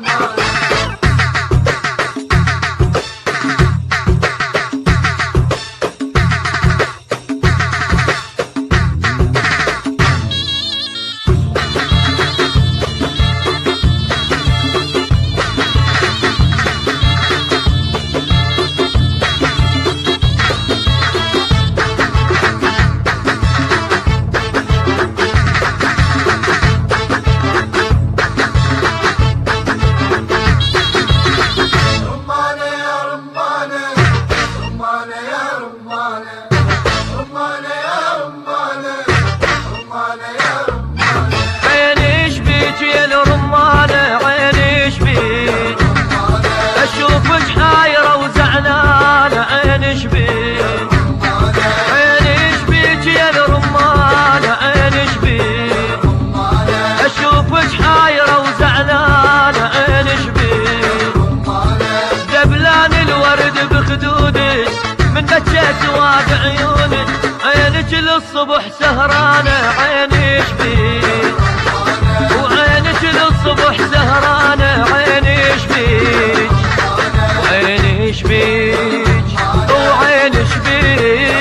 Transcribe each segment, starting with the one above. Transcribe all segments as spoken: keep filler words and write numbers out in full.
سواد عيونك عينك للصبح سهرانة عيني شبيك وعينك للصبح سهرانة عيني شبيك وعيني شبيك وعيني شبيك.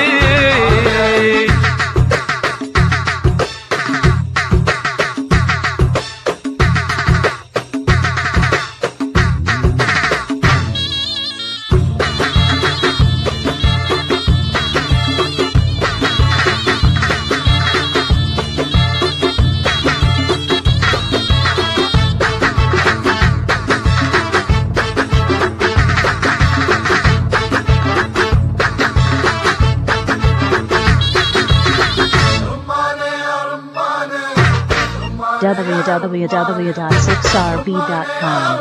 w w w dot six r b dot com.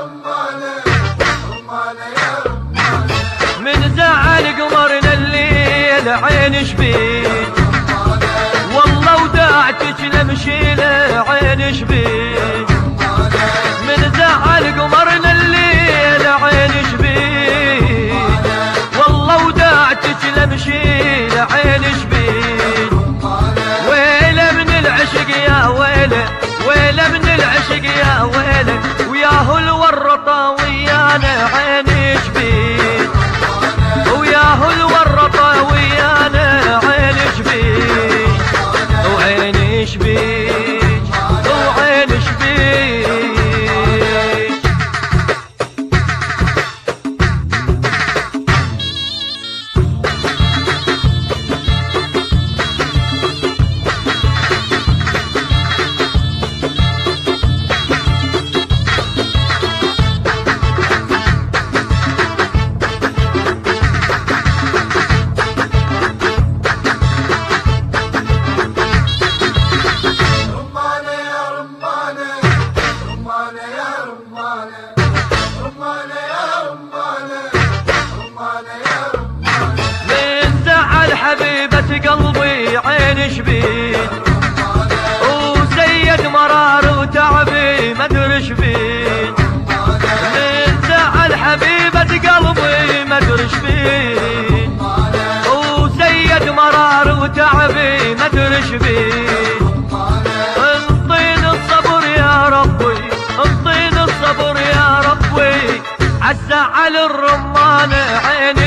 من زعل قمرنا الليل عين شبيك والله وداعتك نمشي له عين شبيك. من زعل قمرنا الليل عين شبيك والله وداعتك نمشي له عين شبيك. ويله من العشق يا ويله ويله من العشق يا ويله وياه الورطة ويانا عيني شبيك وياه الورطة ويانا عيني شبيك وعيني شبيك وعيني شبيك. قلبي عين شبيك وسيد مرار وتعبي ما ادري شبيك. من زعل حبيبة قلبي ما ادري شبيك وسيد مرار وتعبي ما ادري شبيك. انطيني الصبر يا ربي انطيني الصبر يا ربي عالزعل الرمان عين